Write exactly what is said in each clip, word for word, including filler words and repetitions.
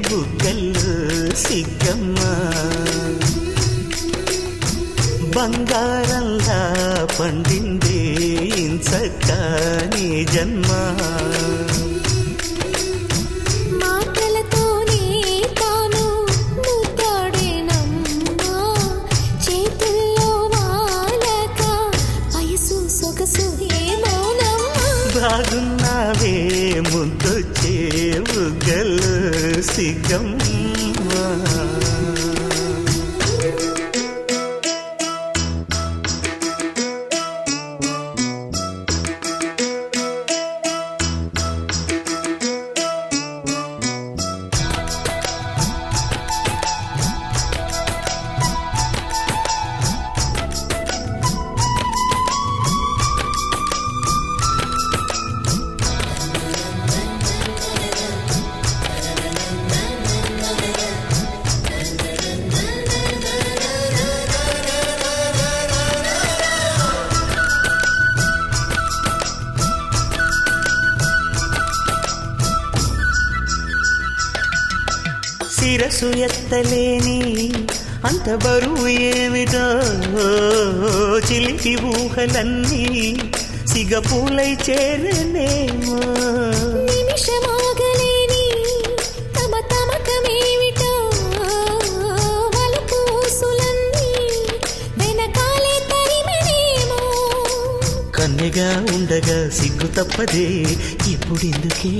బుగ్గల్లో సిగ్గమ్మ బంగారంలా పండిందే ఇంచక్క నీ జన్మ మాటలతోనే తాను ముద్దాడేనమ్మా చేతుల్లో వాలక వయసు సొగసు ఏమోనమ్మా బాగున్నావే ముద్దొచ్చే బుగ్గల్లో సిగ్గమ్మ శిరసు ఎత్తలేని అంత బరువు ఏమిటో చిలిపి ఊహలన్నీ సిగపూలై చేరనేమో నిమిషమాగలేని తమ తమకమేమిటో వలపు ఊసులన్నీ వెనకాలే తరిమనేమో కన్నెగా ఉండగా సిగ్గు తప్పదే ఇప్పుడెందుకే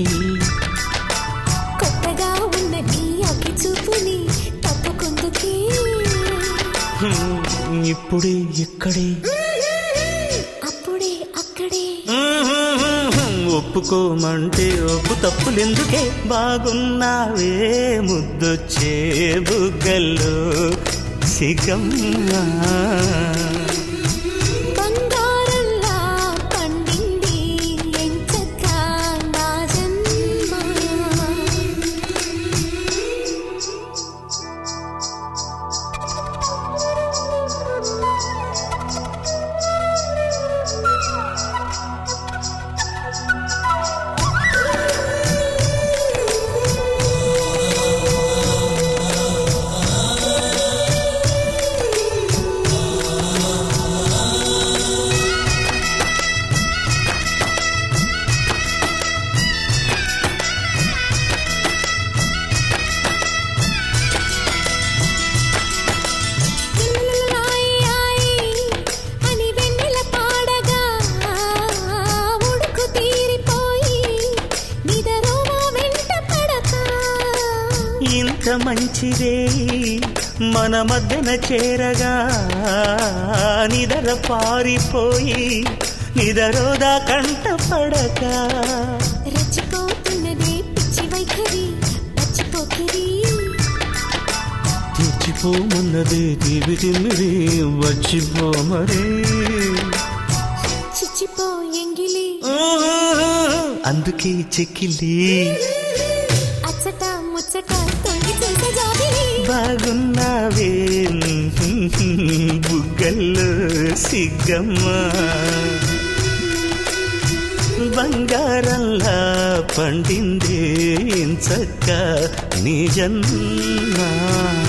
కొత్తగా ఉన్నది అగ్గి చూపుని తప్పుకుందుకే ఇప్పుడే ఇక్కడే అప్పుడే అక్కడే ఒప్పుకోమంటే ఒప్పు తప్పులెందుకే బాగున్నావే ముద్దొచ్చే బుగ్గల్లో సిగ్గమ్మ బంగారంలా పండింది ఎంచక్కా నా జన్మ ఇంత మంచిదే మన మధ్యన చేరగా నిదర పారిపోయి నిదరోదా కంట పడక రెచ్చిపోతున్నదే పిచ్చి వైఖరి పచ్చిపోకిరి తెచ్చిపోమన్నదే తీవి తిమ్మిడి వచ్చిపో మరి చిచ్చిపో ఎంగిలి అందుకే చెక్కిలి అచ్చట ముచ్చట తొంగి చూసే జాబిలి బాగున్నావే బుగ్గల్లో సిగ్గమ్మ బంగారంలా పండిందే ఇంచక్క నీ జన్మ